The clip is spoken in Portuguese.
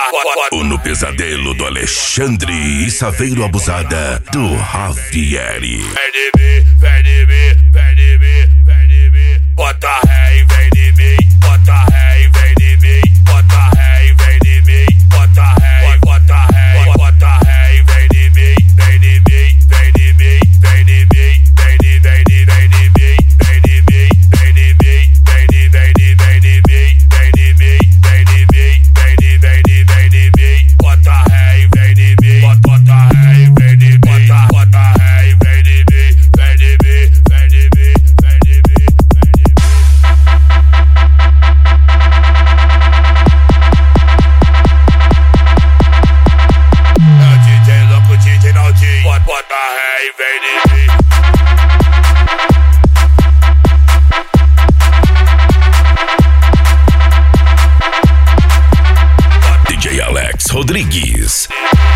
O No Pesadelo do Alexandre e Saveiro Abusada do Javieri. Vem de mim, vem de mim, vem de mim, vem de mim. Bota ré e vem de mim, bota ré e vem de mim, bota ré e vem de mim, bota ré, bota ré, bota ré e vem de mim, vem de mim, vem de mim, vem de mim, vem de vem de vem de mim, vem de mim, vem de mim, vem de vem de vem de mim, vem de mim, vem de mim, vem de vem de vem de mim, bota ré e vem de mim, bota ré e vem de mim, bota ré e vem de mim, vem de mim, vem de mim, vem de mim, vem de mim. É o DJ louco, DJ Naldinho, bota ré e vem de mim. DJ Alex Rodrigues.